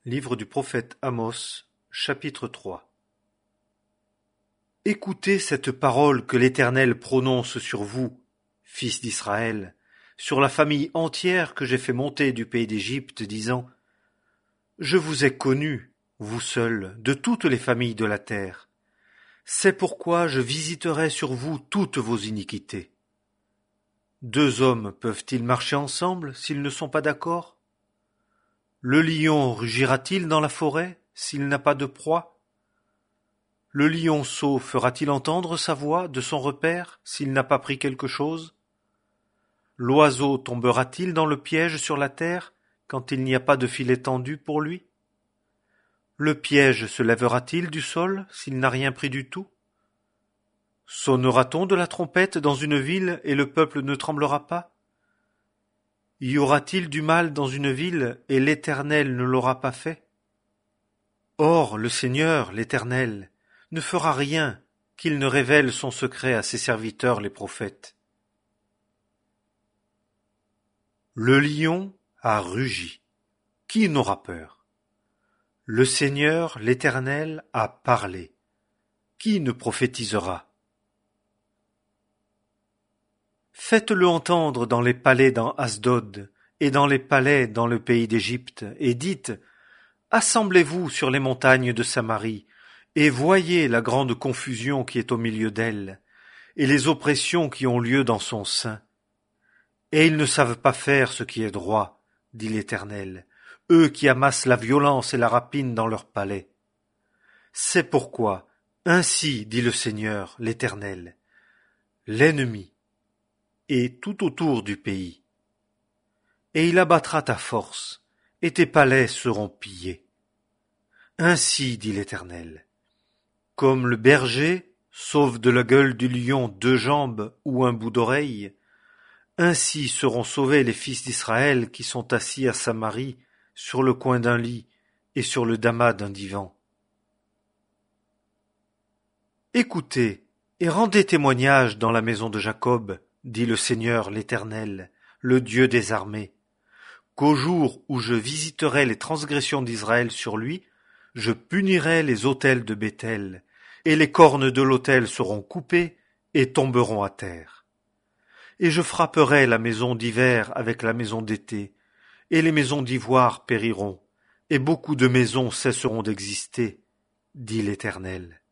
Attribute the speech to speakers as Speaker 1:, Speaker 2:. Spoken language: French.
Speaker 1: Livre du prophète Amos, chapitre 3. Écoutez cette parole que l'Éternel prononce sur vous, fils d'Israël, sur la famille entière que j'ai fait monter du pays d'Égypte, disant : Je vous ai connus, vous seuls, de toutes les familles de la terre. C'est pourquoi je visiterai sur vous toutes vos iniquités. Deux hommes peuvent-ils marcher ensemble s'ils ne sont pas d'accord ? Le lion rugira-t-il dans la forêt s'il n'a pas de proie ? Le lionceau fera-t-il entendre sa voix de son repaire s'il n'a pas pris quelque chose ? L'oiseau tombera-t-il dans le piège sur la terre quand il n'y a pas de filet tendu pour lui ? Le piège se lèvera-t-il du sol s'il n'a rien pris du tout ? Sonnera-t-on de la trompette dans une ville et le peuple ne tremblera pas ? Y aura-t-il du mal dans une ville et l'Éternel ne l'aura pas fait ? Or le Seigneur, l'Éternel, ne fera rien qu'il ne révèle son secret à ses serviteurs les prophètes. Le lion a rugi. Qui n'aura peur ? Le Seigneur, l'Éternel, a parlé. Qui ne prophétisera ? Faites-le entendre dans les palais dans Asdod, et dans les palais dans le pays d'Égypte, et dites : Assemblez-vous sur les montagnes de Samarie, et voyez la grande confusion qui est au milieu d'elle, et les oppressions qui ont lieu dans son sein. Et ils ne savent pas faire ce qui est droit, dit l'Éternel, eux qui amassent la violence et la rapine dans leurs palais. C'est pourquoi, ainsi dit le Seigneur, l'Éternel, l'ennemi est tout autour du pays. Et il abattra ta force, et tes palais seront pillés. Ainsi dit l'Éternel, comme le berger sauve de la gueule du lion 2 jambes ou un bout d'oreille, ainsi seront sauvés les fils d'Israël qui sont assis à Samarie, sur le coin d'un lit et sur le damas d'un divan. Écoutez et rendez témoignage dans la maison de Jacob, dit le Seigneur l'Éternel, le Dieu des armées, qu'au jour où je visiterai les transgressions d'Israël sur lui, je punirai les autels de Béthel, et les cornes de l'autel seront coupées et tomberont à terre. Et je frapperai la maison d'hiver avec la maison d'été, et les maisons d'ivoire périront, et beaucoup de maisons cesseront d'exister, dit l'Éternel.